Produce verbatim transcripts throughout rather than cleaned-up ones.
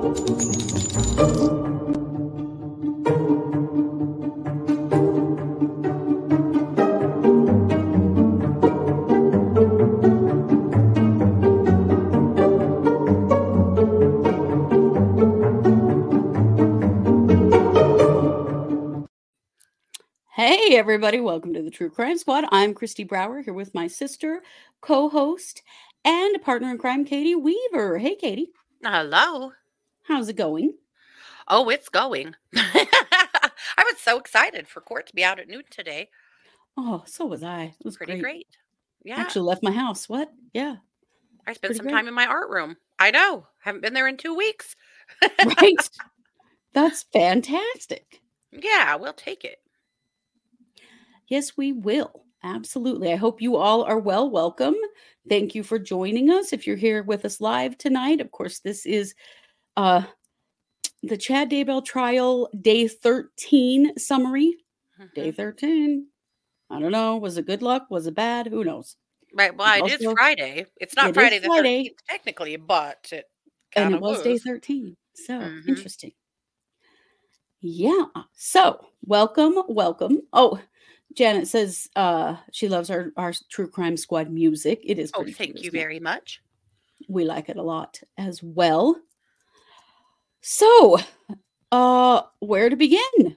Hey, everybody. Welcome to the True Crime Squad. I'm Christy Brower here with my sister, co-host, and partner in crime, Katie Weaver. Hey, Katie. Hello. How's it going? Oh, it's going. I was so excited for court to be out at noon today. Oh, so was I. It was Pretty great. great. Yeah. Actually left my house. What? Yeah. I spent pretty some great. time in my art room. I know. Haven't been there in two weeks. Right? That's fantastic. Yeah, we'll take it. Yes, we will. Absolutely. I hope you all are well. Welcome. Thank you for joining us. If you're here with us live tonight, of course, this is uh, the Chad Daybell trial day thirteen summary. Day Mhm. thirteen. I don't know. Was it good luck? Was it bad? Who knows? Right. Well, it is Also, Friday. It's not it is Friday the Friday, thirteenth technically, but it and kind it of was day was. thirteen. So Mhm. interesting. Yeah. So welcome, welcome. Oh, Janet says uh, she loves our, our True Crime Squad music. It is Oh, pretty thank cute, you isn't it? very much. We like it a lot as well. So, uh, where to begin?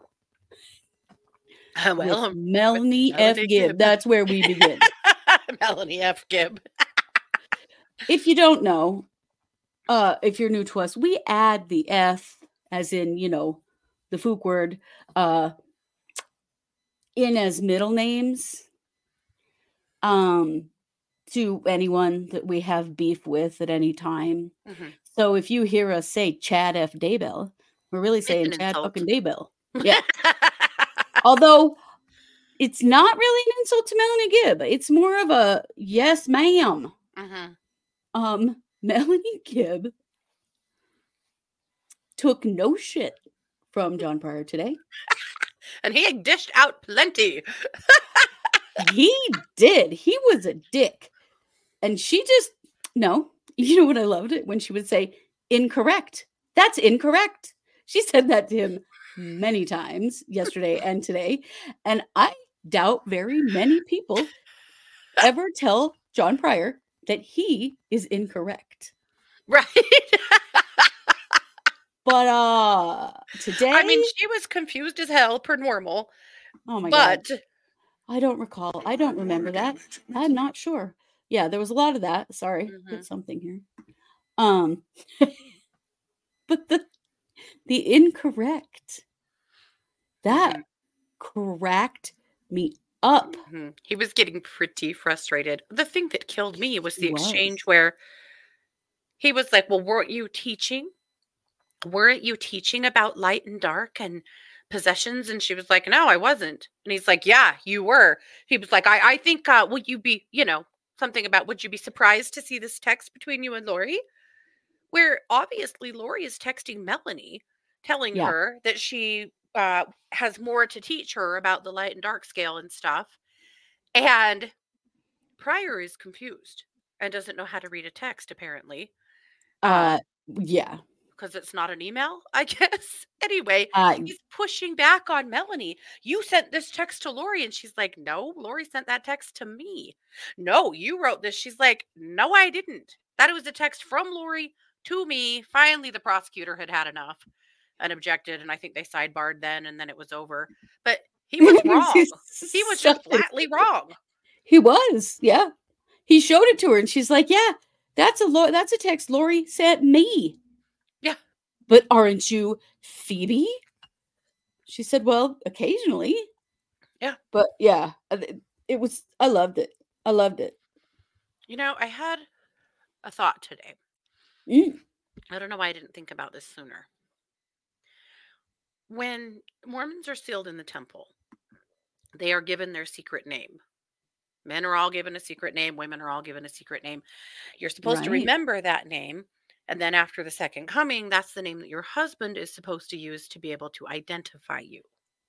Uh, With well, Melanie F. Melanie Gibb. Gibb. That's where we begin. Melanie F. Gibb. If you don't know, uh, if you're new to us, we add the F, as in, you know, the Fook word, uh, in as middle names um, to anyone that we have beef with at any time. Mhm. So if you hear us say Chad F. Daybell, we're really It's saying an Chad insult. fucking Daybell. Yeah. Although it's not really an insult to Melanie Gibb. It's more of a yes, ma'am. Mhm. Um, Melanie Gibb took no shit from John Pryor today. And he dished out plenty. He did. He was a dick. And she just, no, you know what I loved it? When she would say, incorrect. That's incorrect. She said that to him many times yesterday and today. And I doubt very many people ever tell John Pryor that he is incorrect. Right. But uh today, I mean, she was confused as hell per normal. oh my god, But I don't recall. I don't remember that. I'm not sure. Yeah, there was a lot of that. Sorry, Mhm. hit something here. Um, but the the incorrect that Mhm. cracked me up. Mhm. He was getting pretty frustrated. The thing that killed me was the He exchange was. where he was like, "Well, weren't you teaching? Weren't you teaching about light and dark and possessions?" And she was like, "No, I wasn't." And he's like, "Yeah, you were." He was like, "I, I think, uh, would you be, you know, something about, would you be surprised to see this text between you and Lori?" Where obviously Lori is texting Melanie, telling Yeah. her that she uh, has more to teach her about the light and dark scale and stuff. And Pryor is confused and doesn't know how to read a text, apparently. Uh, Uh yeah. because it's not an email, I guess. Anyway, Uh he's pushing back on Melanie. You sent this text to Lori. And she's like, "No, Lori sent that text to me." "No, you wrote this." She's like, "No, I didn't. That was a text from Lori to me." Finally, the prosecutor had had enough and objected. And I think they sidebarred then, and then it was over. But he was wrong. He was just flatly wrong. He was. Yeah. He showed it to her and she's like, "Yeah, that's a lo- that's a text Lori sent me." Yeah. "But aren't you Phoebe?" She said, "Well, occasionally." Yeah. But yeah, uh, it- it was I loved it. I loved it. You know, I had a thought today. Mm. I don't know why I didn't think about this sooner. When Mormons are sealed in the temple, they are given their secret name. Men are all given a secret name. Women are all given a secret name. You're supposed to Right. remember that name. And then after the second coming, that's the name that your husband is supposed to use to be able to identify you.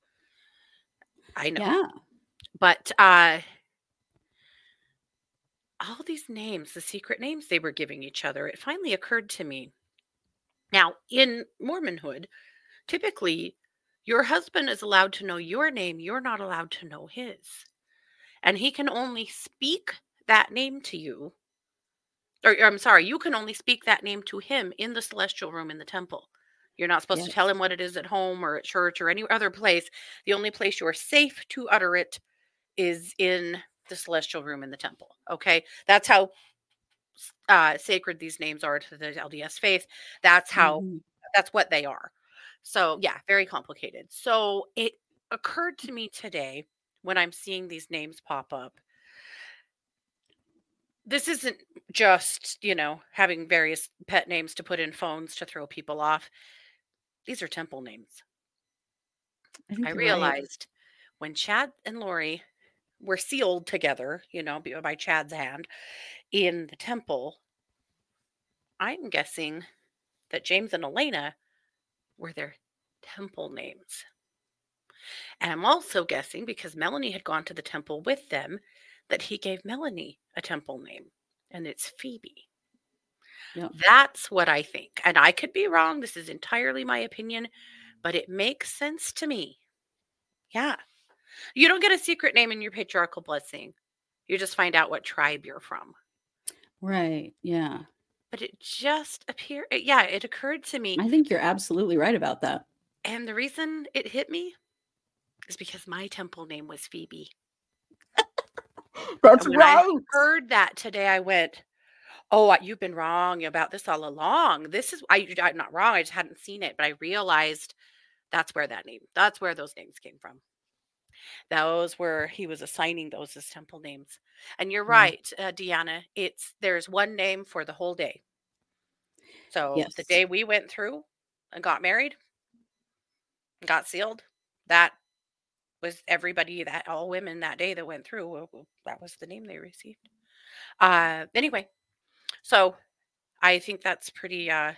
I know. Yeah. But uh, all these names, the secret names they were giving each other, it finally occurred to me. Now, in Mormonhood, typically your husband is allowed to know your name. You're not allowed to know his. And he can only speak that name to you. Or, or I'm sorry, you can only speak that name to him in the celestial room in the temple. You're not supposed to tell Yes. him what it is at home or at church or any other place. The only place you are safe to utter it is in the celestial room in the temple. Okay. That's how uh, sacred these names are to the L D S faith. That's how, Mhm. that's what they are. So, yeah, very complicated. So, it occurred to me today when I'm seeing these names pop up. This isn't just, you know, having various pet names to put in phones to throw people off. These are temple names. I I think you're right. realized when Chad and Lori were sealed together, you know, b- by Chad's hand in the temple, I'm guessing that James and Elena were their temple names. And I'm also guessing because Melanie had gone to the temple with them that he gave Melanie a temple name, and it's Phoebe. Yeah. That's what I think. And I could be wrong. This is entirely my opinion, but it makes sense to me. Yeah. You don't get a secret name in your patriarchal blessing. You just find out what tribe you're from. Right. Yeah. But it just appeared, yeah, it occurred to me. I think you're absolutely right about that. And the reason it hit me is because my temple name was Phoebe. That's And when I right. heard that today, I went, oh, uh, you've been wrong about this all along. This is, I, I'm not wrong. I just hadn't seen it, but I realized that's where that name, that's where those names came from. Those were, he was assigning those as temple names. And you're Yeah. right, uh, Deanna, it's, there's one name for the whole day. So the Yes. day we went through and got married, got sealed, that was everybody, that all women that day that went through, well, well, that was the name they received. Uh, anyway, so I think that's pretty, uh,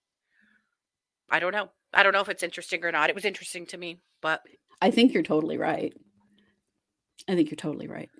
I don't know. I don't know if it's interesting or not. It was interesting to me, but I think you're totally right. I think you're totally right.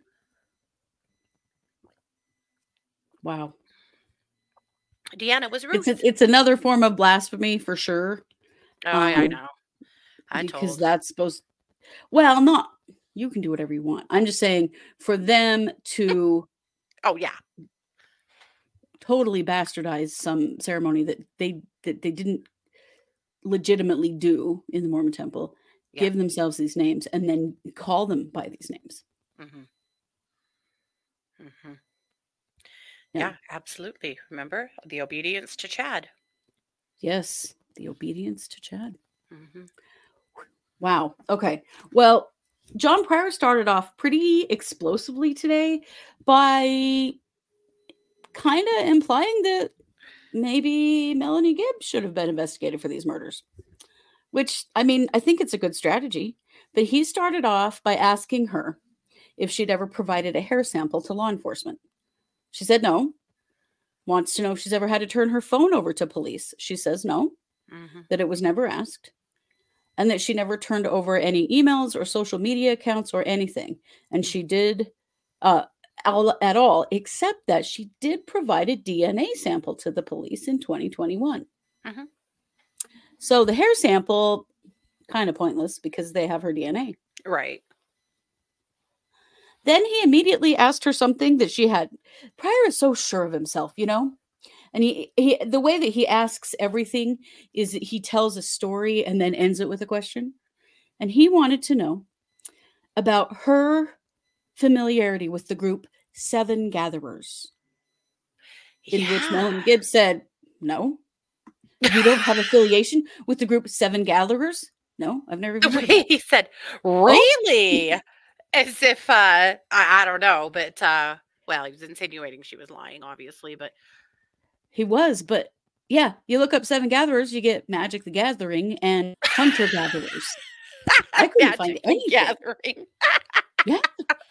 Wow. Deanna was It's a, Ruth. it's another form of blasphemy for sure. Oh, I, I Um, know. I because told. that's supposed well, not you can do whatever you want. I'm just saying for them to Oh, yeah. totally bastardize some ceremony that they that they didn't legitimately do in the Mormon temple, Yeah. give themselves these names and then call them by these names. Mm-hmm. Mm-hmm. Yeah. Yeah, absolutely. Remember the obedience to Chad. Yes, the obedience to Chad. Mm-hmm. Wow. Okay. Well, John Pryor started off pretty explosively today by kind of implying that maybe Melanie Gibbs should have been investigated for these murders. Which, I mean, I think it's a good strategy. But he started off by asking her if she'd ever provided a hair sample to law enforcement. She said no. Wants to know if she's ever had to turn her phone over to police. She says no, Mm-hmm. that it was never asked, and that she never turned over any emails or social media accounts or anything. And she did uh, all, at all, except that she did provide a D N A sample to the police in twenty twenty-one. Mm-hmm. So the hair sample, kind of pointless because they have her D N A. Right. Then he immediately asked her something that she had. Pryor is so sure of himself, you know? And he, he the way that he asks everything is that he tells a story and then ends it with a question. And he wanted to know about her familiarity with the group Seven Gatherers, in which Yeah. Melanie Gibbs said, no, you don't have affiliation with the group Seven Gatherers? No, I've never even The heard of way that. he said, Oh, really? As if, uh, I, I don't know, but, uh, well, he was insinuating she was lying, obviously, but he was, but yeah, you look up Seven Gatherers, you get Magic the Gathering and Hunter Gatherers. I couldn't find Magic the anything. Gathering. Yeah.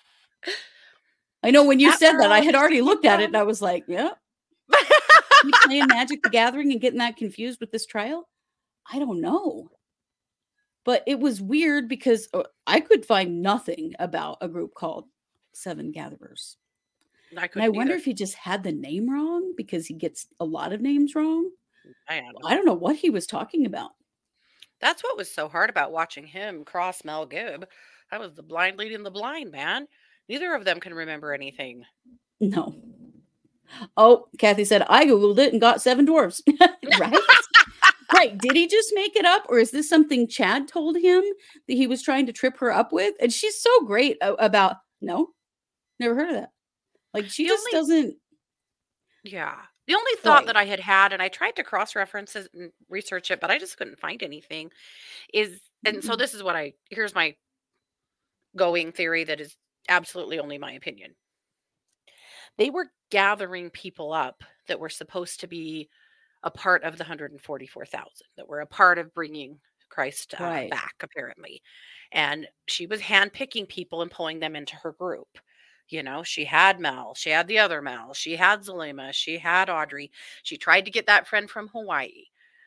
I know when you That said that, I world had already came looked at it from. and I was like, yeah, you playing Magic the Gathering and getting that confused with this trial? I don't know. But it was weird because uh, I could find nothing about a group called Seven Gatherers. I And I couldn't wonder either. if he just had the name wrong because he gets a lot of names wrong. Man. I don't know what he was talking about. That's what was so hard about watching him cross Mel Gibb. I was the blind leading the blind, man. Neither of them can remember anything. No. Oh, Kathy said, I Googled it and got seven dwarfs. Right? Right. Did he just make it up? Or is this something Chad told him that he was trying to trip her up with? And she's so great about, no, never heard of that. Like, she The just only- doesn't. Yeah. The only thought Right. that I had had, and I tried to cross-reference it and research it, but I just couldn't find anything, is, and so Mm-mm. this is what I, here's my going theory that is absolutely only my opinion. They were gathering people up that were supposed to be a part of the one hundred forty-four thousand, that were a part of bringing Christ uh, Right. back, apparently. And she was handpicking people and pulling them into her group. You know, she had Mel, she had the other Mel, she had Zulema, she had Audrey. She tried to get that friend from Hawaii.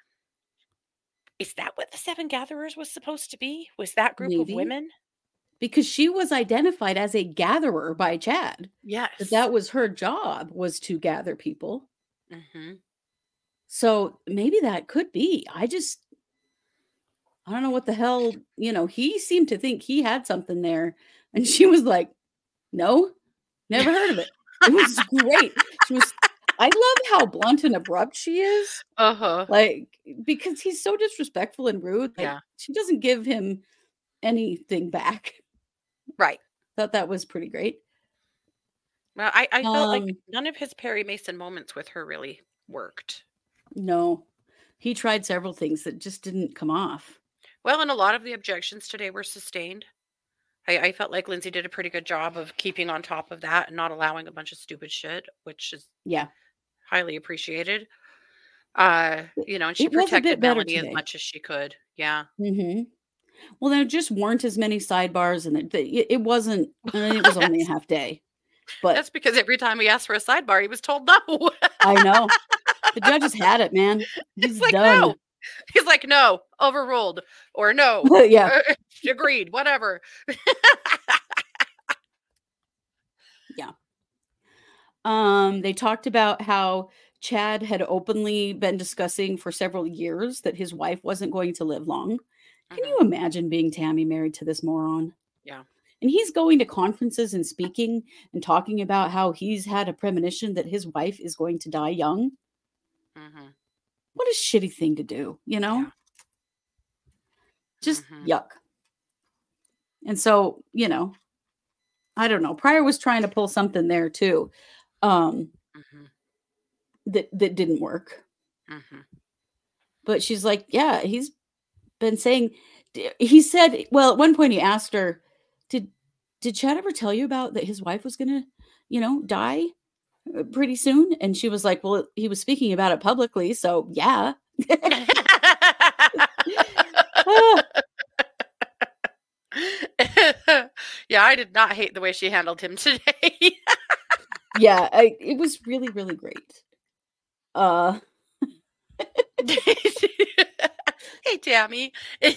Is that what the Seven Gatherers was supposed to be? Was that group Maybe. of women? Because she was identified as a gatherer by Chad. Yes. That that was her job, was to gather people. Mm-hmm. So maybe that could be. I just, I don't know what the hell, you know, he seemed to think he had something there. And she was like, no, never heard of it. It was great. She was, I love how blunt and abrupt she is. Uh-huh. Like, because he's so disrespectful and rude. Like, Yeah. she doesn't give him anything back. Right. Thought that was pretty great. Well, I, I felt like Um, none of his Perry Mason moments with her really worked. No, he tried several things that just didn't come off. Well, and a lot of the objections today were sustained. I, I felt like Lindsay did a pretty good job of keeping on top of that and not allowing a bunch of stupid shit, which is Yeah. highly appreciated. Uh, you know, and she It was a bit protected better Melanie today. as much as she could. Yeah. Mm-hmm. Well, there just weren't as many sidebars, and it, it, it wasn't. And it was only a half day, but That's because every time we asked for a sidebar, he was told no. I know the judges had it, man. He's It's like, done. no. He's like, no, overruled, or no, Yeah. uh, agreed, whatever. Um, they talked about how Chad had openly been discussing for several years that his wife wasn't going to live long. Can Mhm. you imagine being Tammy married to this moron? Yeah. And he's going to conferences and speaking and talking about how he's had a premonition that his wife is going to die young. Mhm. What a shitty thing to do, you know? Yeah. Just Mhm. yuck. And so, you know, I don't know. Pryor was trying to pull something there too. Um, Mhm. that that didn't work. Mhm. But she's like, yeah, he's been saying d- he said, well, at one point he asked her, did did Chad ever tell you about that his wife was gonna, you know, die uh, pretty soon? And she was like, well, he was speaking about it publicly, so yeah. Ah, Yeah, I did not hate the way she handled him today. yeah, I, it was really, really great. Uh Hey, Tammy.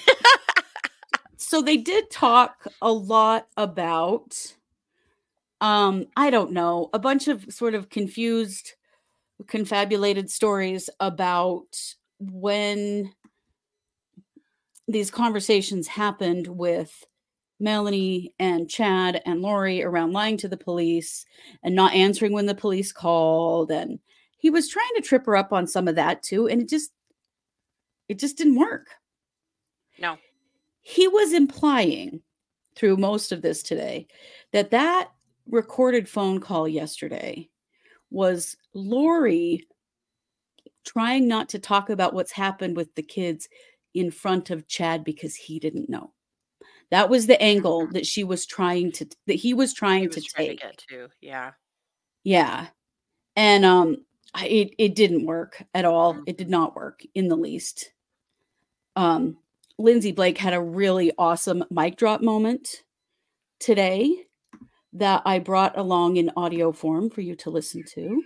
so they did talk a lot about um I don't know, a bunch of sort of confused, confabulated stories about when these conversations happened with Melanie and Chad and Lori around lying to the police and not answering when the police called, and he was trying to trip her up on some of that too, and it just it just didn't work. No. He was implying through most of this today that that recorded phone call yesterday was Lori trying not to talk about what's happened with the kids in front of Chad because he didn't know. That was the angle that she was trying to that he was trying He to was trying to take. get to. Yeah. Yeah. And um I- it it didn't work at all. Mhm. It did not work in the least. Um Lindsay Blake had a really awesome mic drop moment today that I brought along in audio form for you to listen to.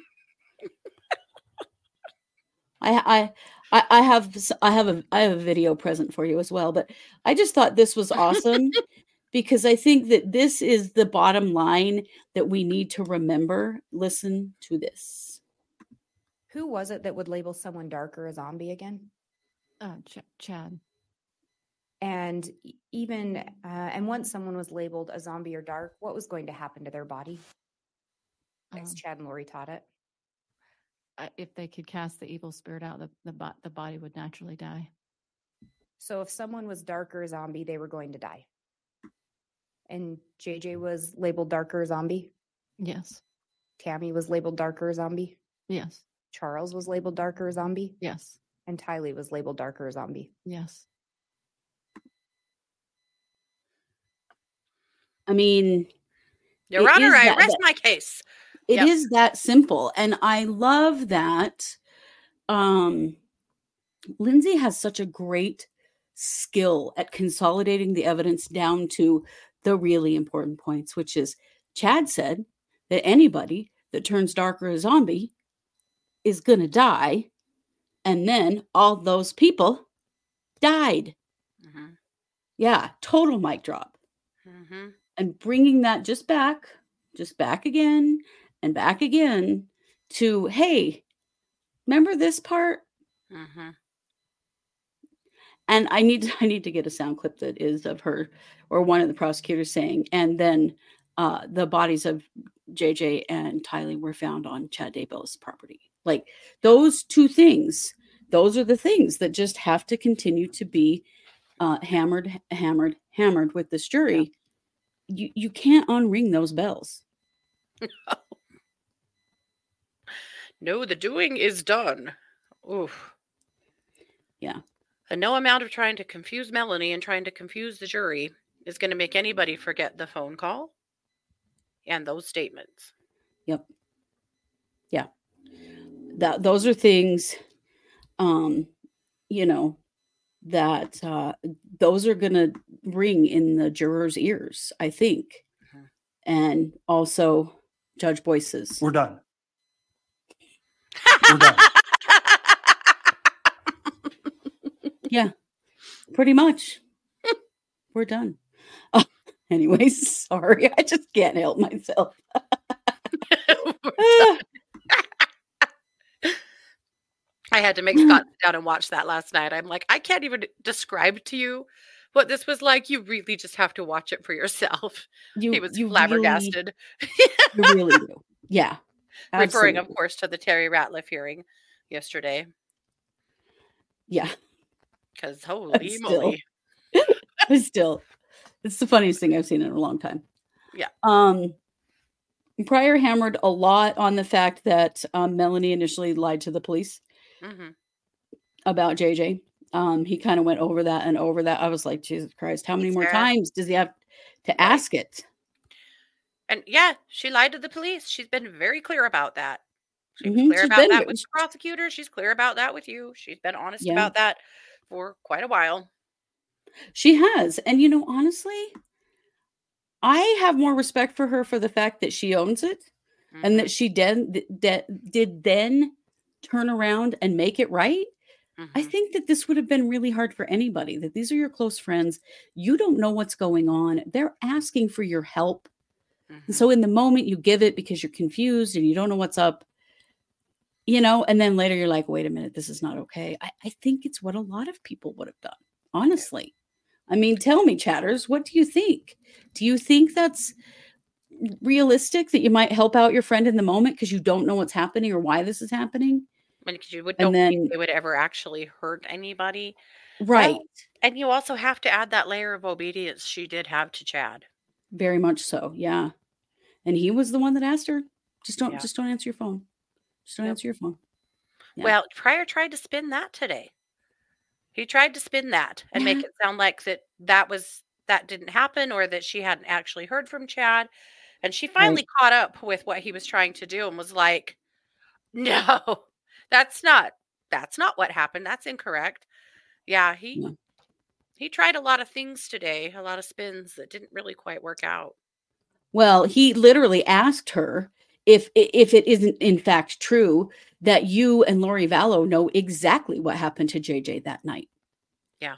I I I I have s- I have a I have a video present for you as well, but I just thought this was awesome because I think that this is the bottom line that we need to remember. Listen to this. Who was it that would label someone dark or a zombie again? Uh, Ch- Chad. And e- even, uh, and once someone was labeled a zombie or dark, what was going to happen to their body? As Um, Chad and Lori taught it. uh, if they could cast the evil spirit out, the the, bo- the body would naturally die. So if someone was dark or a zombie, they were going to die. And J J was labeled dark or a zombie. Yes. Tammy was labeled dark or a zombie. Yes. Charles was labeled dark or a zombie. Yes. And Tylee was labeled dark or a zombie. Yes. I mean, Your it Honor, is I that- rest that- my case. it Yep. is that simple. And I love that um, Lindsay has such a great skill at consolidating the evidence down to the really important points, which is Chad said that anybody that turns dark or a zombie is going to die. And then all those people died. Mm-hmm. Yeah, total mic drop. Mm-hmm. And bringing that just back, just back again and back again to, hey, remember this part? Mm-hmm. And I need to, I need to get a sound clip that is of her or one of the prosecutors saying, and then uh, the bodies of J J and Tylee were found on Chad Daybell's property. Like those two things, those are the things that just have to continue to be uh, hammered, hammered, hammered with this jury. You you can't unring those bells. No, the doing is done. Oof. Yeah. And no amount of trying to confuse Melanie and trying to confuse the jury is going to make anybody forget the phone call and those statements. Yep. Yeah. That those are things, um, you know, that uh, those are going to ring in the jurors' ears, I think, Mhm. and also Judge Boyce's. We're done. We're done. Yeah, pretty much. We're done. Oh, anyways, sorry, I just can't help myself. Ah, I had to make Scott sit down and watch that last night. I'm like, I can't even describe to you what this was like. You really just have to watch it for yourself. you, He was you flabbergasted. Really, you really do. Yeah. Referring, of absolutely. course, to the Terry Ratliff hearing yesterday. Yeah. Because holy still- moly. But still, it's the funniest thing I've seen in a long time. Yeah. Um, Pryor hammered a lot on the fact that um, Melanie initially lied to the police hmm about J J. Um, he kind of went over that and over that. I was like, Jesus Christ, how many more Sarah. times does he have to ask it? And yeah, she lied to the police. She's been very clear about that. She was Mhm, clear she's about been that ve- with the prosecutor. She's clear about that with you. She's been honest Yeah. about that for quite a while. She has. And, you know, honestly, I have more respect for her for the fact that she owns it and Mhm. that she did, that did then turn around and make it right. I Mhm. think that this would have been really hard for anybody, that these are your close friends. You don't know what's going on. They're asking for your help. Mhm. And so in the moment you give it because you're confused and you don't know what's up, you know, and then later you're like, wait a minute, this is not okay. I, I think it's what a lot of people would have done, honestly. I mean, tell me, chatters, what do you think? Do you think that's realistic that you might help out your friend in the moment because you don't know what's happening or why this is happening? I mean, 'cause you would And don't then- think they would ever actually hurt anybody. Right. Well, and you also have to add that layer of obedience she did have to Chad. Very much so. Yeah. And he was the one that asked her, just don't, Yeah. just don't answer your phone. Just don't Yep. answer your phone. Yeah. Well, Pryor tried to spin that today. He tried to spin that and make Yeah. it sound like that that was that didn't happen or that she hadn't actually heard from Chad. And she finally caught up with what he was trying to do and was like, "No, that's not that's not what happened. That's incorrect." Yeah, he Yeah. he tried a lot of things today, a lot of spins that didn't really quite work out. Well, he literally asked her if if it isn't in fact true that you and Lori Vallow know exactly what happened to J J that night. Yeah.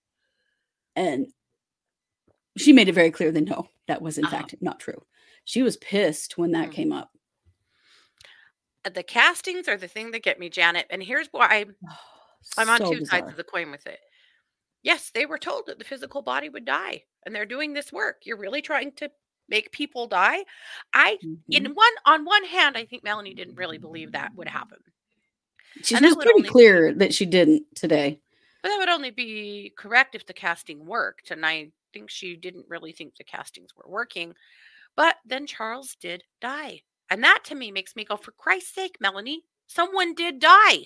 And she made it very clear that no, that was in Uh-huh. fact not true. She was pissed when that Mm. came up. uh, the castings are the thing that get me, Janet. And here's why I'm, I'm on So two sides bizarre. of the coin with it. Yes, they were told that the physical body would die, and they're doing this work. You're really trying to make people die. I, in Mhm. one, on one hand, I think Melanie didn't really believe that would happen, She and that was would pretty only be, clear that she didn't today. but that would only be correct if the casting worked. And I think she didn't really think the castings were working. But then Charles did die, and that to me makes me go, for Christ's sake, Melanie, someone did die.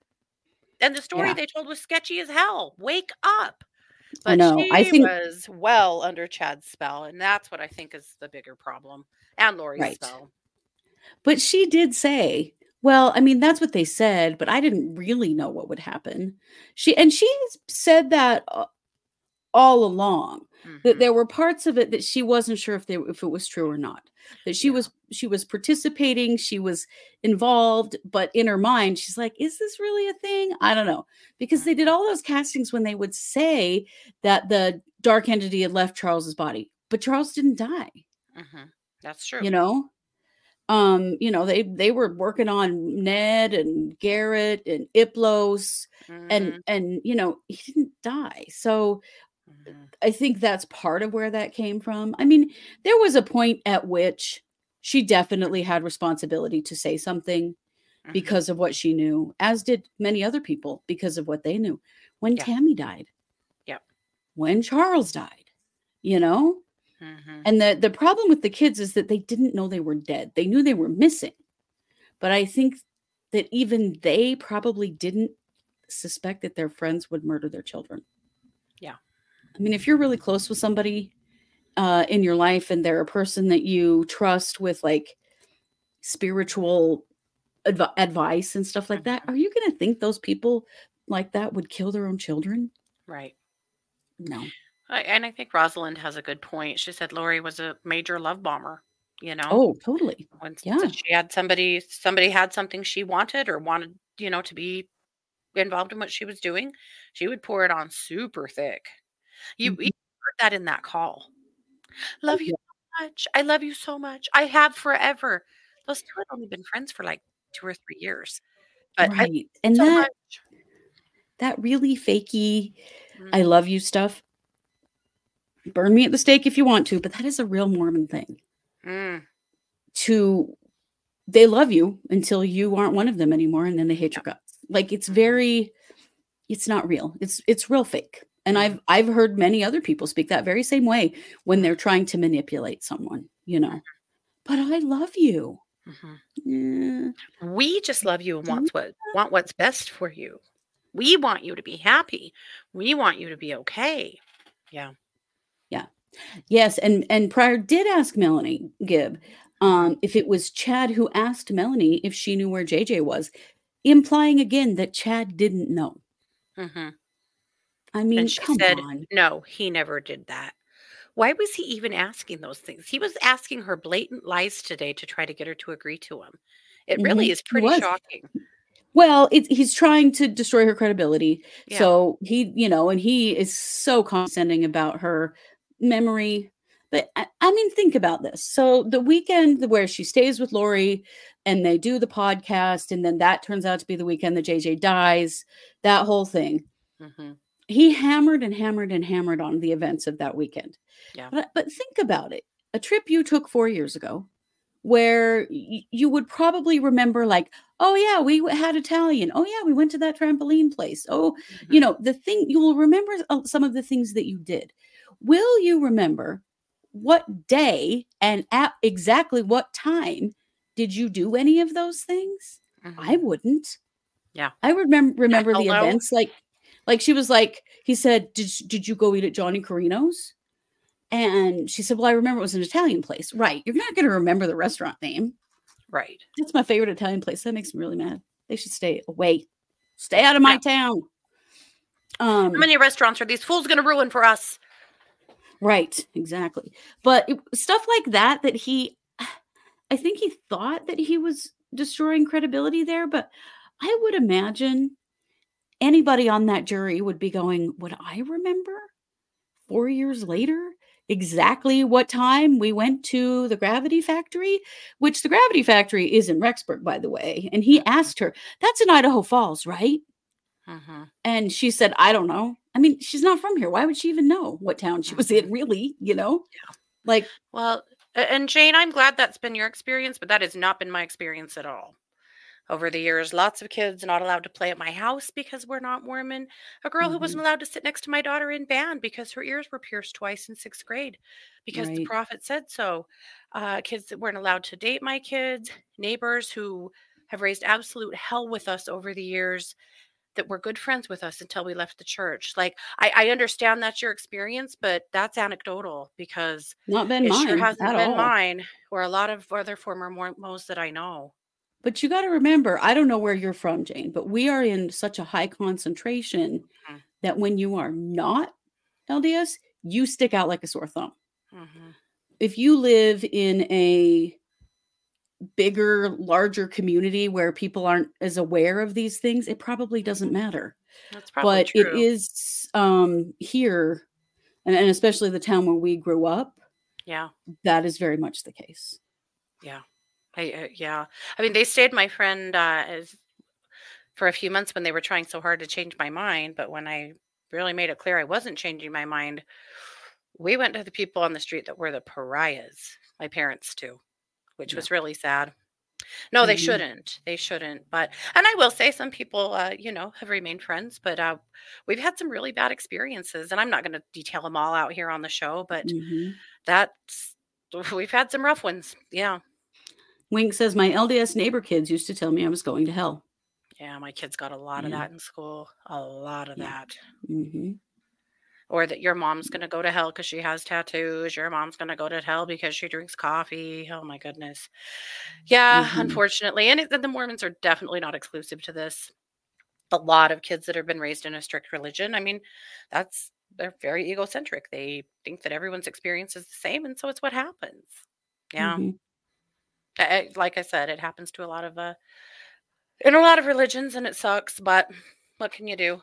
And the story Yeah, they told was sketchy as hell. Wake up. I But know. I she think was well under Chad's spell, and that's what I think is the bigger problem. And Lori's right. spell. But she did say, well, I mean, that's what they said, but I didn't really know what would happen. She and she said that uh, all along, that hmm there were parts of it that she wasn't sure if they if it was true or not. That she Yeah. was she was participating, she was involved, but in her mind, she's like, is this really a thing? I don't know. Because they did Mhm. all those castings when they would say that the dark entity had left Charles's body, but Charles didn't die, hmm That's true. you know? Um, you know, they they were working on Ned and Garrett and Iplos, and hmm and you know, he didn't die. So hmm I think that's part of where that came from. I mean, there was a point at which she definitely had responsibility to say something hmm because of what she knew, as did many other people because of what they knew. When Yeah. Tammy died, Yep. when Charles died, you know? hmm And the the problem with the kids is that they didn't know they were dead. They knew they were missing. But I think that even they probably didn't suspect that their friends would murder their children. Yeah. I mean, if you're really close with somebody uh, in your life and they're a person that you trust with like spiritual adv- advice and stuff like that, Mhm. are you going to think those people like that would kill their own children? Right. No. I, and I think Rosalind has a good point. She said Lori was a major love bomber. You know, Oh, totally. once Yeah. that she had somebody, somebody had something she wanted or wanted, you know, to be involved in what she was doing, she would pour it on super thick. You, you Mhm. heard that in that call. Oh, Love you yeah. so much. I love you so much. I have forever. Those two had only been friends for like two or three years, but I love Right. you And so that much. that really fakey I Mm, love you stuff. Burn me at the stake if you want to, but that is a real Mormon thing. mm, To they love you until you aren't one of them anymore, and then they hate yeah. your guts. Like it's Mhm, very, it's not real. It's it's real fake. And mhm, I've I've heard many other people speak that very same way when mhm, they're trying to manipulate someone, you know. But I love you. mhm. Yeah, We just love you and do you? want what want what's best for you. We want you to be happy. We want you to be okay. Yeah. Yeah. Yes, and and Pryor did ask Melanie Gibb Mhm, um, if it was Chad who asked Melanie if she knew where J J was, implying again that Chad didn't know. mhm. I And mean, she come said, on. "No, he never did that." Why was he even asking those things? He was asking her blatant lies today to try to get her to agree to him. It really Mhm. is He pretty was. shocking. Well, it's he's trying to destroy her credibility. Yeah. So he, you know, and he is so condescending about her memory. But I, I mean, think about this. So the weekend where she stays with Lori and they do the podcast, and then that turns out to be the weekend that J J dies, that whole thing. Mhm. He hammered and hammered and hammered on the events of that weekend. Yeah. But but think about it. A trip you took four years ago where y- you would probably remember like, oh yeah, we w- had Italian. Oh yeah, we went to that trampoline place. Oh, you Mhm. know, the thing you will remember uh, some of the things that you did. Will you remember what day and at exactly what time did you do any of those things? I Mhm. wouldn't. Yeah. I remember Yeah, remember the hello? events like like she was like he said, "Did sh- did you go eat at Johnny Carino's?" And she said, "Well, I remember it was an Italian place." Right. You're not going to remember the restaurant name. Right. That's my favorite Italian place. That makes me really mad. They should stay away. Stay out of my Yeah. town. How Um, many restaurants are these fools going to ruin for us? right, exactly. But it, stuff like that that he I think he thought that he was destroying credibility there, but I would imagine anybody on that jury would be going, "Would I remember four years later exactly what time we went to the Gravity Factory, which the Gravity Factory is in Rexburg, by the way. And he asked her, "That's in Idaho Falls, right?" Mm-hmm. And she said, "I don't know." I mean, she's not from here. Why would she even know what town she was in, really? You know? Yeah. Like, Well, a- and Jane, I'm glad that's been your experience, but that has not been my experience at all. Over the years, lots of kids not allowed to play at my house because we're not Mormon. A girl who mhm, wasn't allowed to sit next to my daughter in band because her ears were pierced twice in sixth grade because the right. prophet said so. Uh, kids that weren't allowed to date my kids, neighbors who have raised absolute hell with us over the years that were good friends with us until we left the church. Like, I, I understand that's your experience, but that's anecdotal because Not been it sure mine hasn't at been all. mine or a lot of other former Mormons that I know. But you got to remember, I don't know where you're from, Jane, but we are in such a high concentration Mhm. that when you are not L D S, you stick out like a sore thumb. Mhm. If you live in a bigger, larger community where people aren't as aware of these things, it probably doesn't Mhm. matter. That's probably But it true. is um, here, and, and especially the town where we grew up, Yeah. that is very much the case. Yeah. I, uh, yeah. I mean, they stayed my friend uh, as, for a few months when they were trying so hard to change my mind. But when I really made it clear I wasn't changing my mind, we went to the people on the street that were the pariahs, my parents too, which Yeah. was really sad. No, they Mhm. shouldn't. They shouldn't. But, and I will say some people, uh, you know, have remained friends, but uh, we've had some really bad experiences. And I'm not going to detail them all out here on the show, but Mhm. that's, we've had some rough ones. Yeah. Wink says, my L D S neighbor kids used to tell me I was going to hell. Yeah. My kids got a lot of Yeah. that in school. A lot of Yeah. that. hmm Or that your mom's going to go to hell because she has tattoos. Your mom's going to go to hell because she drinks coffee. Oh, my goodness. Yeah, hmm unfortunately. And it, the Mormons are definitely not exclusive to this. A lot of kids that have been raised in a strict religion, I mean, that's, they're very egocentric. They think that everyone's experience is the same. And so it's what happens. Yeah. hmm I- I- like I said, it happens to a lot of, uh, in a lot of religions and it sucks, but what can you do?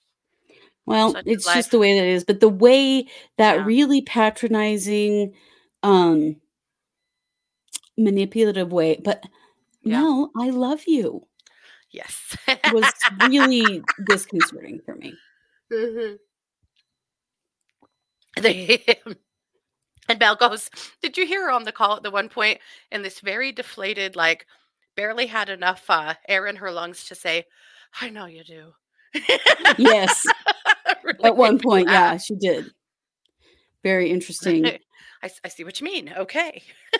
Well, Such is it's just life. the way that it is. But the way that Yeah. really patronizing, um, manipulative way, but Yeah. Mel, I love you, Yes. was really disconcerting for me. Mhm. They, and Belle goes, "Did you hear her on the call at the one point in this very deflated, like barely had enough uh, air in her lungs to say, 'I know you do.'" Yes, Really at one made me point, laugh. yeah, she did. Very interesting. I, s- I see what you mean. Okay.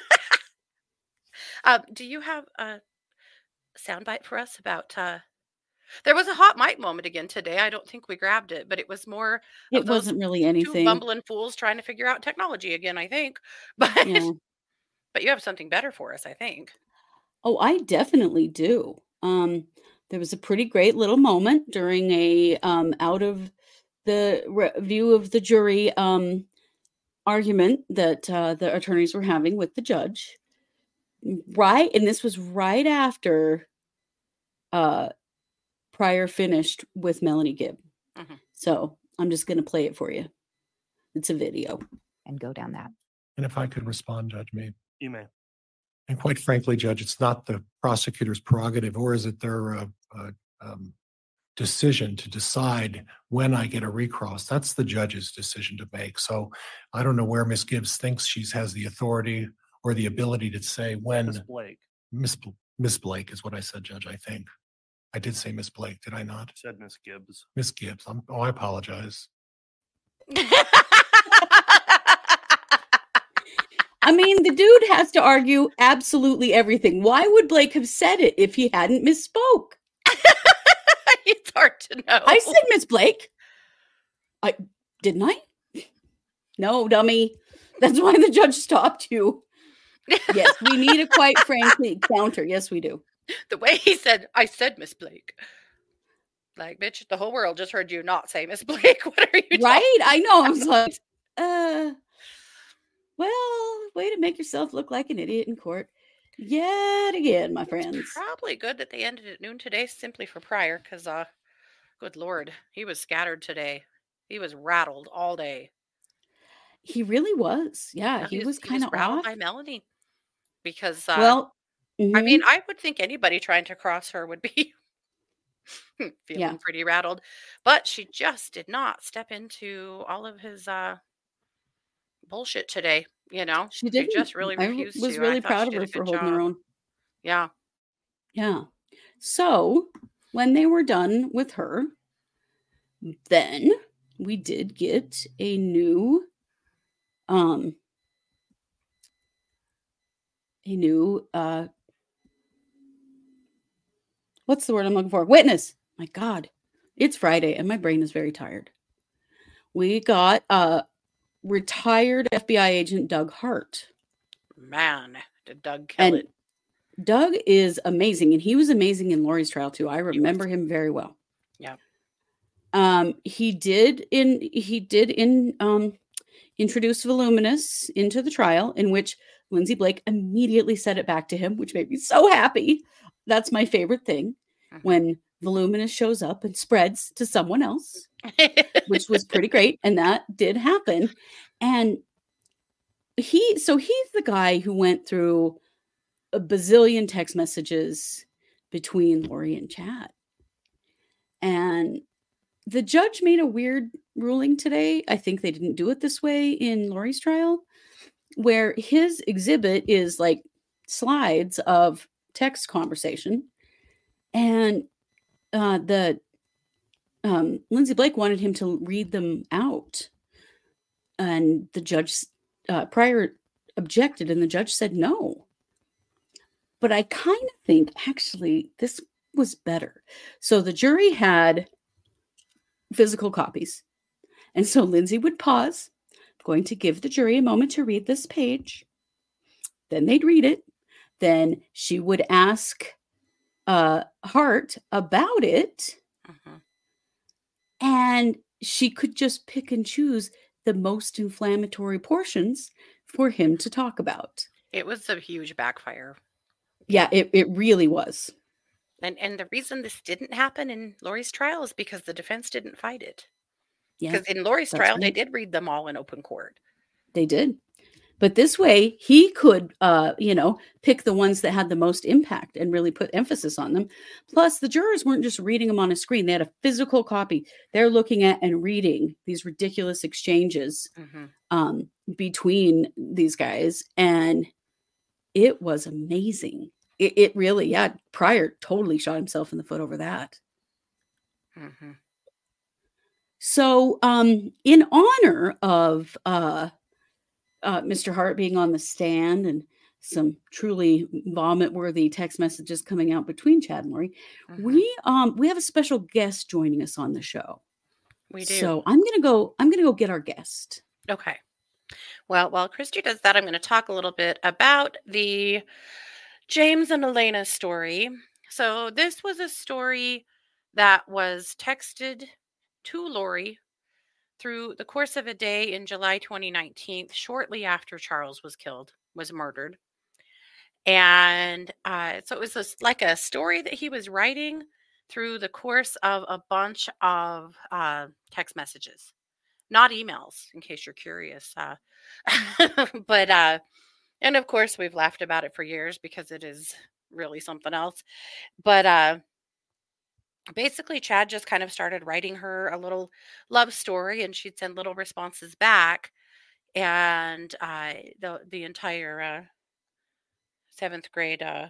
Um, do you have a soundbite for us about? Uh, there was a hot mic moment again today. I don't think we grabbed it, but it was more It of those wasn't really two anything. bumbling fools trying to figure out technology again. I think, but Yeah. but you have something better for us. I think. Oh, I definitely do. Um, there was a pretty great little moment during a um, out of the re- view of the jury um, argument that uh, the attorneys were having with the judge. Right, and this was right after uh, Pryor finished with Melanie Gibb. Mhm. So I'm just going to play it for you. It's a video. And go down that. And if I could respond, Judge Mead. You may. And quite frankly, Judge, it's not the prosecutor's prerogative, or is it their uh, uh, um, decision to decide when I get a recross? That's the judge's decision to make. So I don't know where Miss Gibbs thinks she has the authority or the ability to say when. Miss Blake Miss Bl- Miss Blake is what I said, Judge. I think I did say Miss Blake, did I not? said Miss Gibbs. Miss Gibbs. I'm, oh, I apologize. I mean, the dude has to argue absolutely everything. Why would Blake have said it if he hadn't misspoke? It's hard to know. I said Miss Blake. I didn't I? No, dummy. That's why the judge stopped you. Yes, we need a quite frankly counter. Yes, we do. The way he said, "I said Miss Blake." Like, bitch, the whole world just heard you not say Miss Blake. What are you Right? I know. I was about? like, uh, well, way to make yourself look like an idiot in court. Yet again, my It's friends. probably good that they ended at noon today simply for Pryor, because, uh, good Lord, he was scattered today. He was rattled all day. He really was. Yeah, Yeah, he he was was he was kind of rattled off. by Melanie because, uh, Well, I mean, mhm, I would think anybody trying to cross her would be yeah, feeling pretty rattled, but she just did not step into all of his, uh, bullshit today, you know? she She didn't. just really I w- refused to, was and I really thought proud she of did her a for good holding her job. own. Yeah. Yeah. So when they were done with her, then we did get a new, um, a new, uh, what's the word I'm looking for? Witness. My God, it's Friday and my brain is very tired. We got uh retired F B I agent Doug Hart. Man, did Doug kill And it. Doug is amazing. And he was amazing in Lori's trial too. I He was. remember him very well. Yeah. Um, he did in he did in um introduce Voluminous into the trial, in which Lindsay Blake immediately said it back to him, which made me so happy. That's my favorite thing, Mhm. when Voluminous shows up and spreads to someone else, which was pretty great. And that did happen. And he, so he's the guy who went through a bazillion text messages between Lori and Chad. And the judge made a weird ruling today. I think they didn't do it this way in Lori's trial, where his exhibit is like slides of text conversation. And uh, the um, Lindsay Blake wanted him to read them out. And the judge uh, prior objected, and the judge said no. But I kind of think actually this was better. So the jury had physical copies. And so Lindsay would pause, going to give the jury a moment to read this page. Then they'd read it. Then she would ask uh, Hart about it. Mhm. And she could just pick and choose the most inflammatory portions for him to talk about. It was a huge backfire. Yeah, it, it really was. And and the reason this didn't happen in Lori's trial is because the defense didn't fight it. Yeah, Because in Lori's that's trial, they right. did read them all in open court. They did. But this way, he could, uh, you know, pick the ones that had the most impact and really put emphasis on them. Plus, the jurors weren't just reading them on a screen. They had a physical copy. They're looking at and reading these ridiculous exchanges Mhm. um, between these guys. And it was amazing. It, it really, yeah, Pryor totally shot himself in the foot over that. Mhm. So, um, in honor of uh, uh, Mister Hart being on the stand and some truly vomit-worthy text messages coming out between Chad and Lori, Mhm. we um we have a special guest joining us on the show. We do. So I'm gonna go. I'm gonna go get our guest. Okay. Well, while Christy does that, I'm going to talk a little bit about the James and Elena story. So this was a story that was texted to Lori through the course of a day in July twenty nineteen, shortly after Charles was killed, was murdered. And uh, so it was this, like a story that he was writing through the course of a bunch of uh, text messages, not emails, in case you're curious. Uh, but, uh, and of course, we've laughed about it for years because it is really something else. But uh, basically, Chad just kind of started writing her a little love story, and she'd send little responses back. And uh, the the entire uh, seventh grade, uh,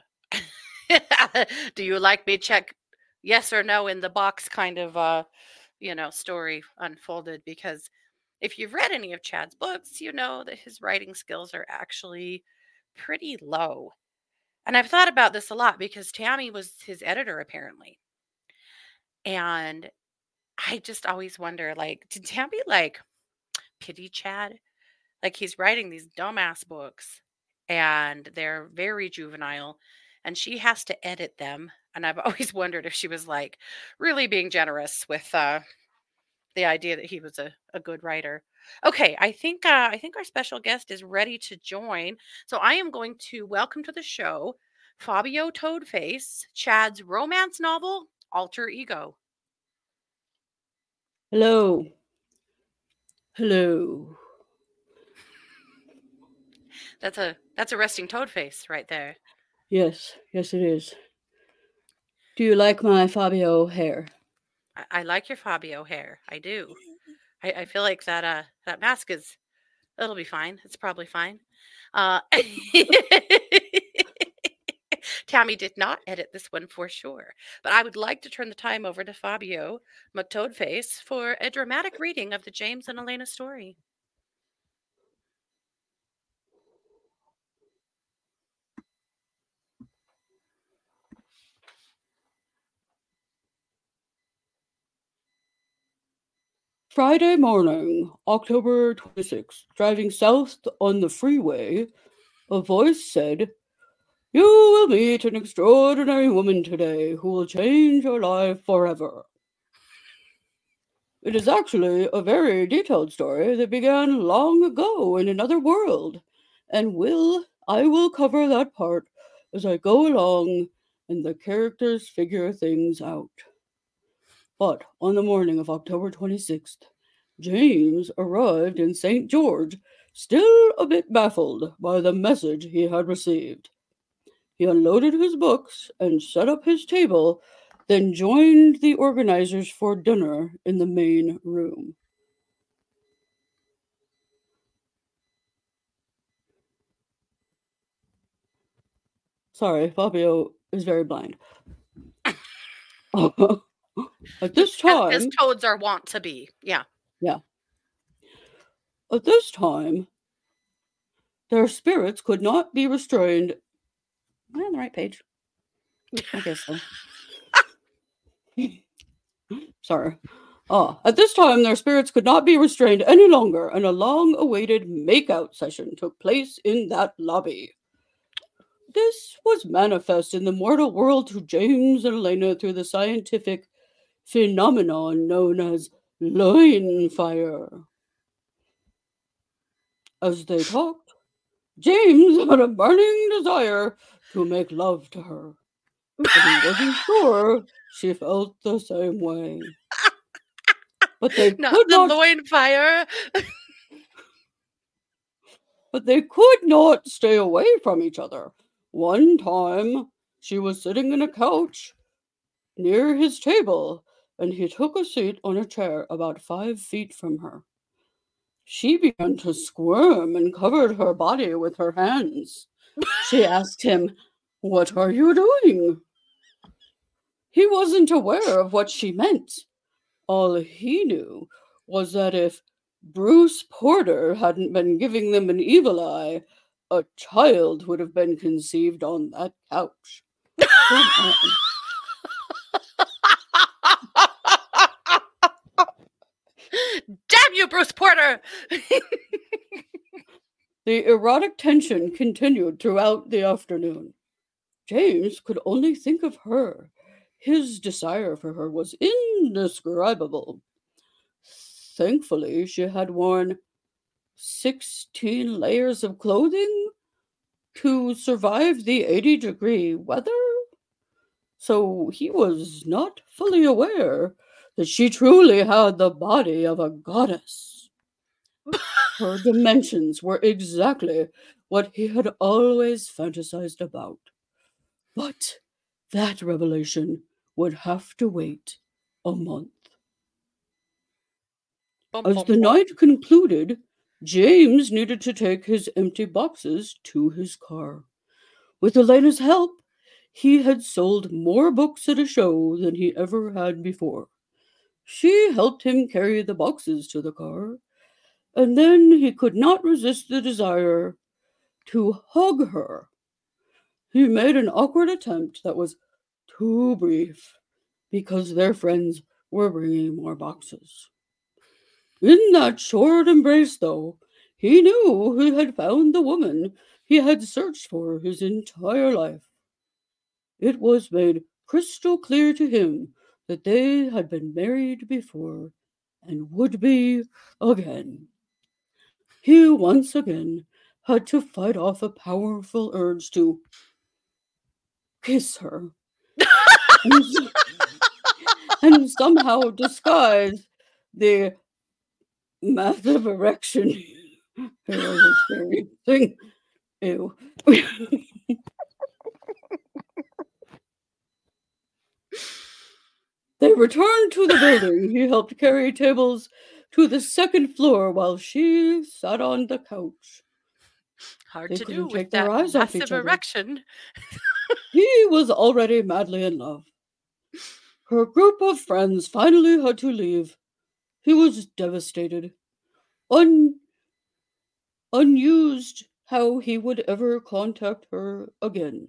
do you like me? Check yes or no in the box kind of, uh, you know, story unfolded. Because if you've read any of Chad's books, you know that his writing skills are actually pretty low. And I've thought about this a lot because Tammy was his editor apparently. And I just always wonder, like, did Tammy like pity Chad? Like he's writing these dumbass books and they're very juvenile and she has to edit them. And I've always wondered if she was like really being generous with uh the idea that he was a, a good writer. Okay, I think uh, I think our special guest is ready to join. So I am going to welcome to the show Fabio Toadface, Chad's romance novel, Alter Ego. Hello. Hello. That's a that's a resting toad face right there. Yes, yes, it is. Do you like my Fabio hair? I, I like your Fabio hair. I do. I, I feel like that uh that mask is it'll be fine. It's probably fine. Uh Tammy did not edit this one for sure. But I would like to turn the time over to Fabio McToadface for a dramatic reading of the James and Elena story. Friday morning, October twenty-sixth, driving south on the freeway, a voice said, "You will meet an extraordinary woman today who will change your life forever." It is actually a very detailed story that began long ago in another world, and will I will cover that part as I go along and the characters figure things out. But on the morning of October twenty-sixth, James arrived in Saint George, still a bit baffled by the message he had received. He unloaded his books and set up his table, then joined the organizers for dinner in the main room. Sorry, Fabio is very blind. At this time, as, as toads are wont to be. Yeah. Yeah. At this time, their spirits could not be restrained. Am I on the right page? I guess so. Sorry. Ah, at this time, their spirits could not be restrained any longer, and a long-awaited make-out session took place in that lobby. This was manifest in the mortal world to James and Elena through the scientific phenomenon known as loin fire. As they talked, James had a burning desire to make love to her, but he wasn't sure she felt the same way. But they Not could the not. loin fire. But they could not stay away from each other. One time, she was sitting in a couch near his table, and he took a seat on a chair about five feet from her. She began to squirm and covered her body with her hands. She asked him, "What are you doing?" He wasn't aware of what she meant. All he knew was that if Bruce Porter hadn't been giving them an evil eye, a child would have been conceived on that couch. Oh, Damn you, Bruce Porter! The erotic tension continued throughout the afternoon. James could only think of her. His desire for her was indescribable. Thankfully, she had worn sixteen layers of clothing to survive the eighty-degree weather, so he was not fully aware that she truly had the body of a goddess. Her dimensions were exactly what he had always fantasized about. But that revelation would have to wait a month. Bum, As bum, the bum. night concluded, James needed to take his empty boxes to his car. With Elena's help, he had sold more books at a show than he ever had before. She helped him carry the boxes to the car, and then he could not resist the desire to hug her. He made an awkward attempt that was too brief because their friends were bringing more boxes. In that short embrace, though, he knew he had found the woman he had searched for his entire life. It was made crystal clear to him that they had been married before and would be again. He once again had to fight off a powerful urge to kiss her and, and somehow disguise the massive erection he was experiencing Ew. They returned to the building. He helped carry tables to the second floor while she sat on the couch. Hard They to do couldn't with take their that eyes off each massive other. erection. He was already madly in love. Her group of friends finally had to leave. He was devastated. Un- unused how he would ever contact her again.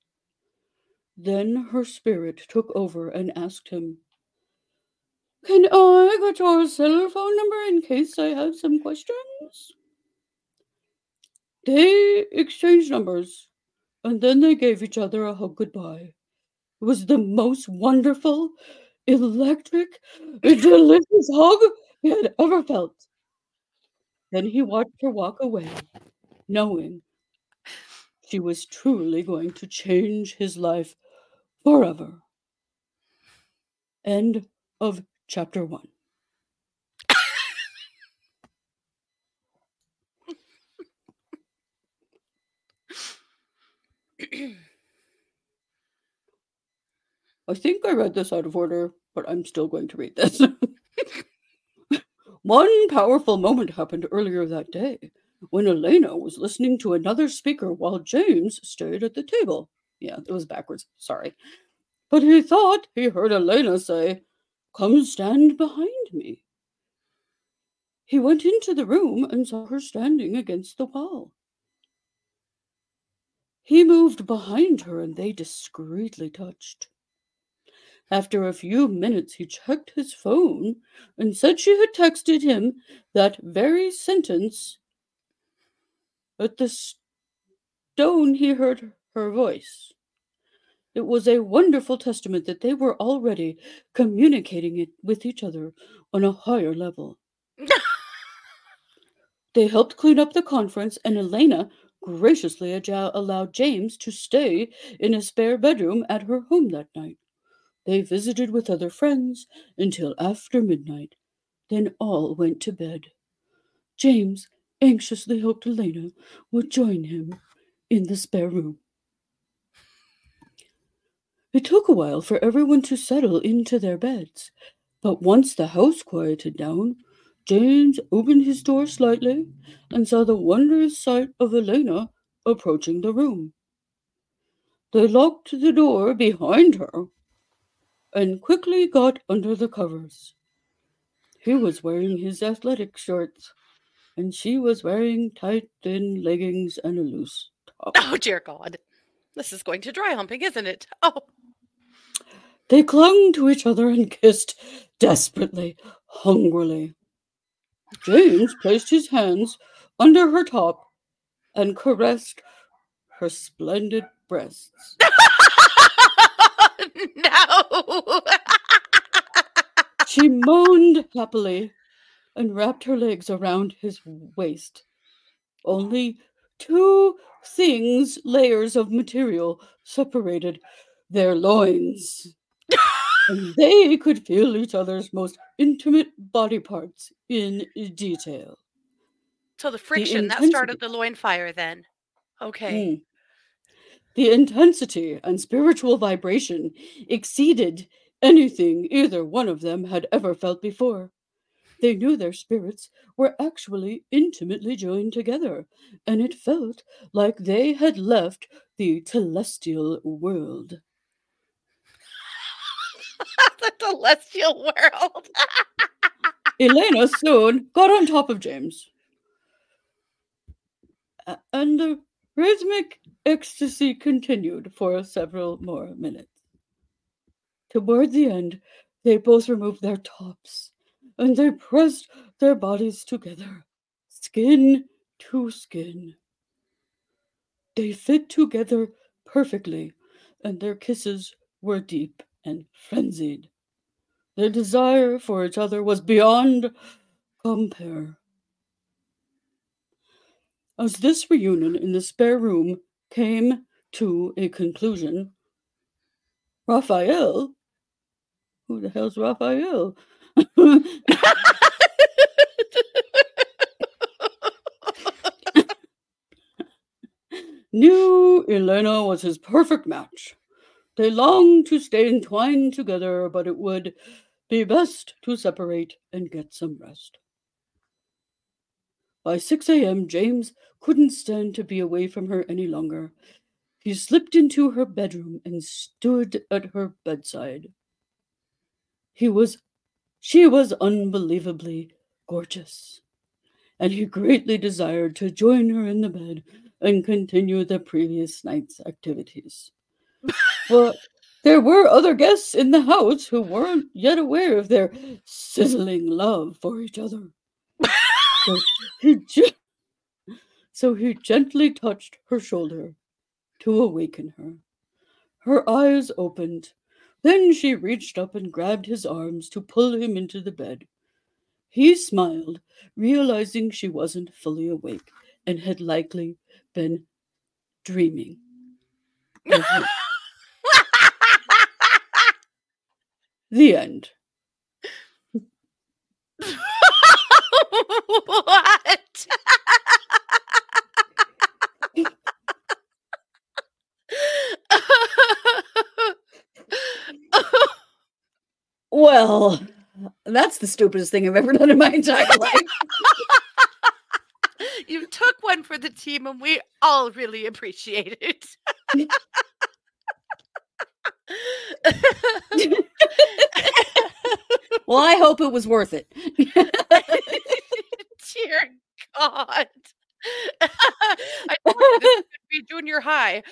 Then her spirit took over and asked him, "Can I get your cell phone number in case I have some questions?" They exchanged numbers, and then they gave each other a hug goodbye. It was the most wonderful, electric, delicious hug he had ever felt. Then he watched her walk away, knowing she was truly going to change his life forever. End of chapter one. I think I read this out of order, but I'm still going to read this. One powerful moment happened earlier that day when Elena was listening to another speaker while James stayed at the table. Yeah, it was backwards. Sorry. But he thought he heard Elena say, "Come stand behind me." He went into the room and saw her standing against the wall. He moved behind her and they discreetly touched. After a few minutes, he checked his phone and said she had texted him that very sentence. At the stone, he heard her voice. It was a wonderful testament that they were already communicating it with each other on a higher level. They helped clean up the conference, and Elena graciously adja- allowed James to stay in a spare bedroom at her home that night. They visited with other friends until after midnight. Then all went to bed. James anxiously hoped Elena would join him in the spare room. It took a while for everyone to settle into their beds, but once the house quieted down, James opened his door slightly and saw the wondrous sight of Elena approaching the room. They locked the door behind her and quickly got under the covers. He was wearing his athletic shorts, and she was wearing tight, thin leggings and a loose top. Oh, dear God. This is going to dry humping, isn't it? Oh. They clung to each other and kissed desperately, hungrily. James placed his hands under her top and caressed her splendid breasts. No. She moaned happily and wrapped her legs around his waist. Only two things, layers of material, separated their loins. And they could feel each other's most intimate body parts in detail. So the friction, that intensity- started the loin fire then. Okay. Mm. The intensity and spiritual vibration exceeded anything either one of them had ever felt before. They knew their spirits were actually intimately joined together, and it felt like they had left the celestial world. The celestial world. Elena soon got on top of James, A- and the rhythmic ecstasy continued for several more minutes. Toward the end, they both removed their tops, and they pressed their bodies together, skin to skin. They fit together perfectly, and their kisses were deep and frenzied. Their desire for each other was beyond compare. As this reunion in the spare room came to a conclusion, Raphael, who the hell's Raphael? Elena was his perfect match. They longed to stay entwined together, but it would be best to separate and get some rest. By six a.m., James couldn't stand to be away from her any longer. He slipped into her bedroom and stood at her bedside. He was, she was unbelievably gorgeous, and he greatly desired to join her in the bed and continue the previous night's activities. But there were other guests in the house who weren't yet aware of their sizzling love for each other. So he, ge- so he gently touched her shoulder to awaken her. Her eyes opened. Then she reached up and grabbed his arms to pull him into the bed. He smiled, realizing she wasn't fully awake and had likely been dreaming. of The end. What? Well, that's the stupidest thing I've ever done in my entire life. You took one for the team, and we all really appreciate it. Well, I hope it was worth it. Dear God. I told you this could be junior high.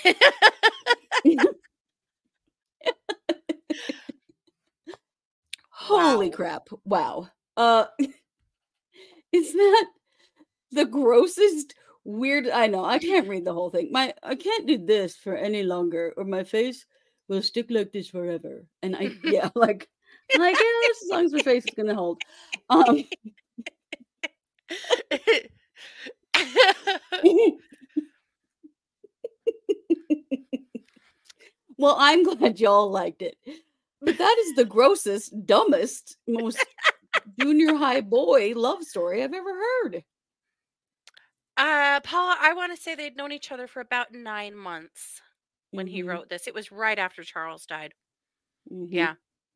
Holy Wow. crap. Wow. Uh is that the grossest weird I know, I can't read the whole thing. My I can't do this for any longer or my face will stick like this forever. And I yeah, like like yeah, as long as my face is gonna hold. Um well, I'm glad y'all liked it. But that is the grossest, dumbest, most junior high boy love story I've ever heard. Uh, Paula, I want to say they'd known each other for about nine months when he Mhm, wrote this. It was right after Charles died. mhm. Yeah.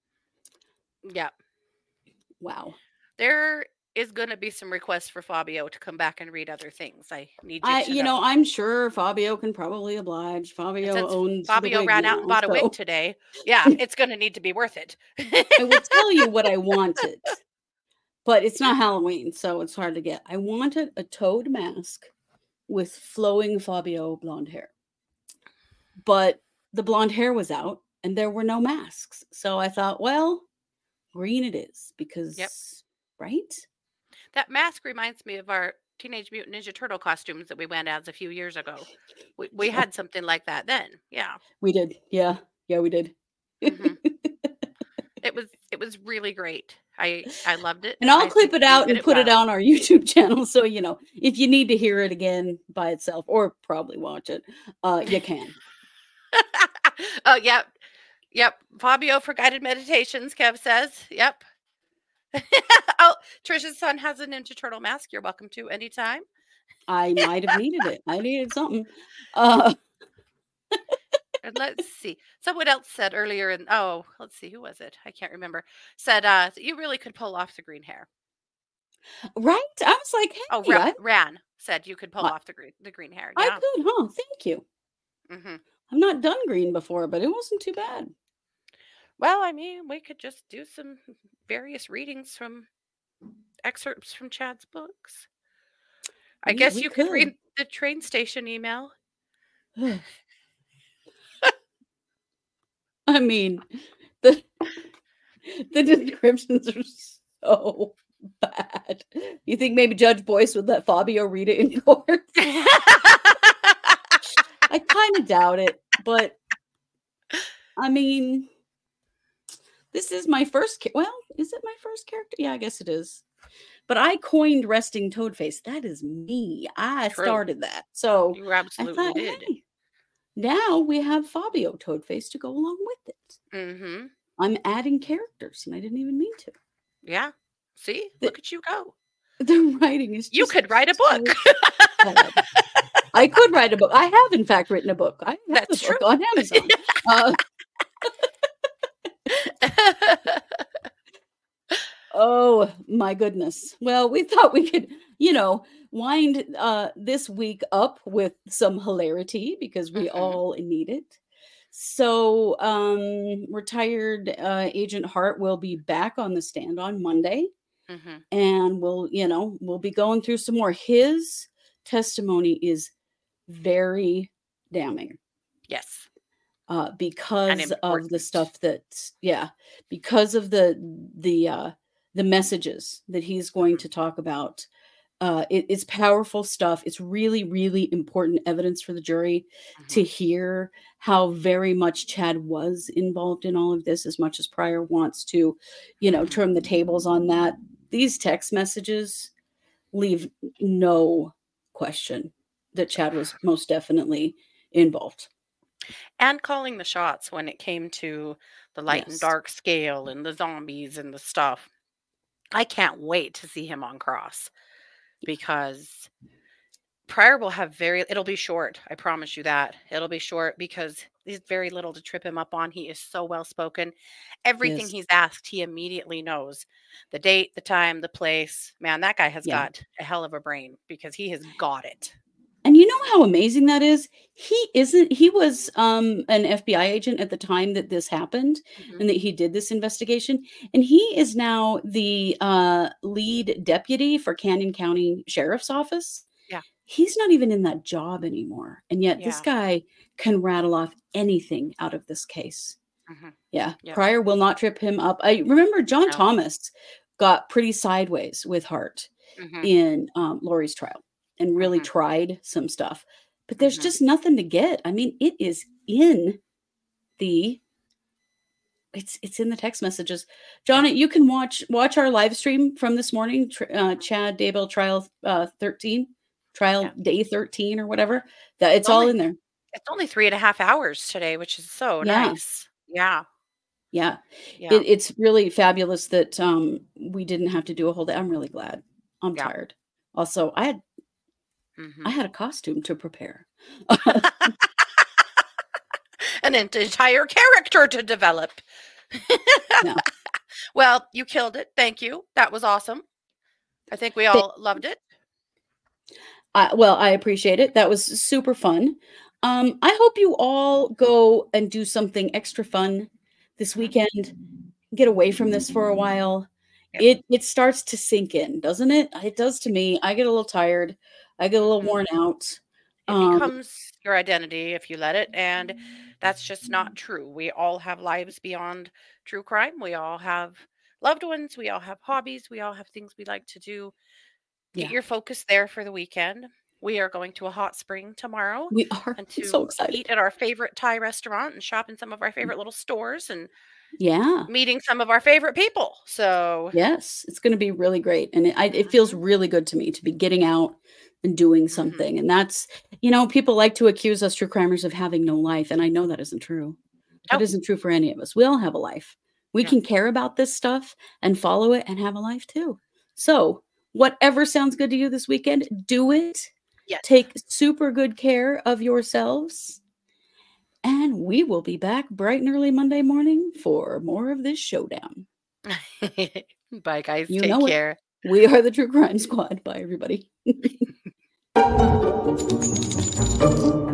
Yeah. Wow. There is going to be some requests for Fabio to come back and read other things. I need you I, to you know, know. I'm sure Fabio can probably oblige. And Fabio since owns the Fabio wig ran out and now, bought a wig so today, yeah, it's going to need to be worth it. I will tell you what I wanted, but it's not Halloween, so it's hard to get. I wanted a toad mask with flowing Fabio blonde hair, but the blonde hair was out and there were no masks. So I thought, well, green it is because, right? That mask reminds me of our Teenage Mutant Ninja Turtle costumes that we went as a few years ago. We, we Yeah, had something like that then. Yeah. we did. Yeah. Yeah, we did. hmm It was it was really great. I I loved it. And I'll I clip think it you out did and it put it well. on our YouTube channel. So, you know, if you need to hear it again by itself or probably watch it, uh, you can. Oh, yep. Yep. Fabio for guided meditations, Kev says. Yep. Oh, Trisha's son has a Ninja Turtle mask. You're welcome to anytime. I might have needed it. I needed something. Uh, And let's see. Someone else said earlier, and oh, let's see, who was it? I can't remember. Said uh, you really could pull off the green hair. right? I was like, Oh, hey, Ra- I, Ran said you could pull I, off the green the green hair. I Yeah. could, huh? Thank you. hmm I've not done green before, but it wasn't too bad. Well, I mean, we could just do some various readings from excerpts from Chad's books. I We, guess we you could could. read the train station email. I mean, the the descriptions are so bad. You think maybe Judge Boyce would let Fabio read it in court? I kind of doubt it, but I mean, this is my first. Ca- well, is it my first character? Yeah, I guess it is. But I coined resting toad face. That is me. I True. started that. So You I absolutely thought, did. hey, now we have Fabio Toadface to go along with it. Mm-hmm. I'm adding characters, and I didn't even mean to. Yeah. See, The, look at you go. the writing is You just could write a so book. bad. I could write a book. I have, in fact, written a book. I have That's a book true. on Amazon. Uh, oh my goodness. Well, we thought we could, you know, wind uh, this week up with some hilarity because we Mhm. all need it. So, um, retired uh, Agent Hart will be back on the stand on Monday, Mhm. and we'll, you know, we'll be going through some more. His testimony is very damning. Yes. uh, because of the important. stuff that, yeah, because of the the uh, the messages that he's going to talk about. Uh, it- it's powerful stuff. It's really, really important evidence for the jury to Mhm. hear how very much Chad was involved in all of this, as much as Pryor wants to, you know, Mhm. turn the tables on that. These text messages leave no question that Chad was most definitely involved. And calling the shots when it came to the light and Yes. dark scale and the zombies and the stuff. I can't wait to see him on Cross because Pryor will have very, it'll be short. I promise you that. It'll be short because there's very little to trip him up on. He is so well spoken. Everything Yes. he's asked, he immediately knows the date, the time, the place. Man, that guy has Yeah. got a hell of a brain because he has got it. And you know how amazing that is? He isn't, he was um, an F B I agent at the time that this happened Mhm. and that he did this investigation. And he is now the uh, lead deputy for Canyon County Sheriff's Office. Yeah. He's not even in that job anymore. And yet this Yeah. guy can rattle off anything out of this case. Mhm. Yeah. Yep. Pryor will not trip him up. I remember John No. Thomas got pretty sideways with Hart Mhm. in um, Lori's trial and really Mhm. tried some stuff. But there's Mhm. just nothing to get. I mean, it is in the it's it's in the text messages. Johnny, you can watch watch our live stream from this morning, tr- uh, Chad Daybell trial uh, thirteen, trial Yeah. day thirteen or whatever. That it's It's all only in there. it's only three and a half hours today, which is so Yeah. nice. Yeah. Yeah. Yeah. It, it's really fabulous that um, we didn't have to do a whole day. I'm really glad. I'm Yeah. tired. Also, I had I Mhm. had a costume to prepare. An ent- entire character to develop. Yeah. Well, you killed it. Thank you. That was awesome. I think we Thank- all loved it. I, well, I appreciate it. That was super fun. Um, I hope you all go and do something extra fun this Mhm. weekend. Get away from this for a while. Yep. It it starts to sink in, doesn't it? It does to me. I get a little tired. I get a little Mhm. worn out. It Um, becomes your identity if you let it, and that's just not true. We all have lives beyond true crime. We all have loved ones. We all have hobbies. We all have things we like to do. Get Yeah. your focus there for the weekend. We are going to a hot spring tomorrow we are and I'm so to excited. eat at our favorite Thai restaurant and shop in some of our favorite little stores and Yeah. meeting some of our favorite people. So, Yes, it's going to be really great, and it, I, it feels Mhm. really good to me to be getting out and doing Mhm. something. And that's, you know, people like to accuse us true crimers of having no life, and I know that isn't true. That Oh. isn't true for any of us. We all have a life. We Yeah. can care about this stuff and follow it and have a life too. So, whatever sounds good to you this weekend, do it. Yes. Take super good care of yourselves. And we will be back bright and early Monday morning for more of this showdown. Bye, guys. You Take know it. care. We are the True Crime Squad. Bye, everybody.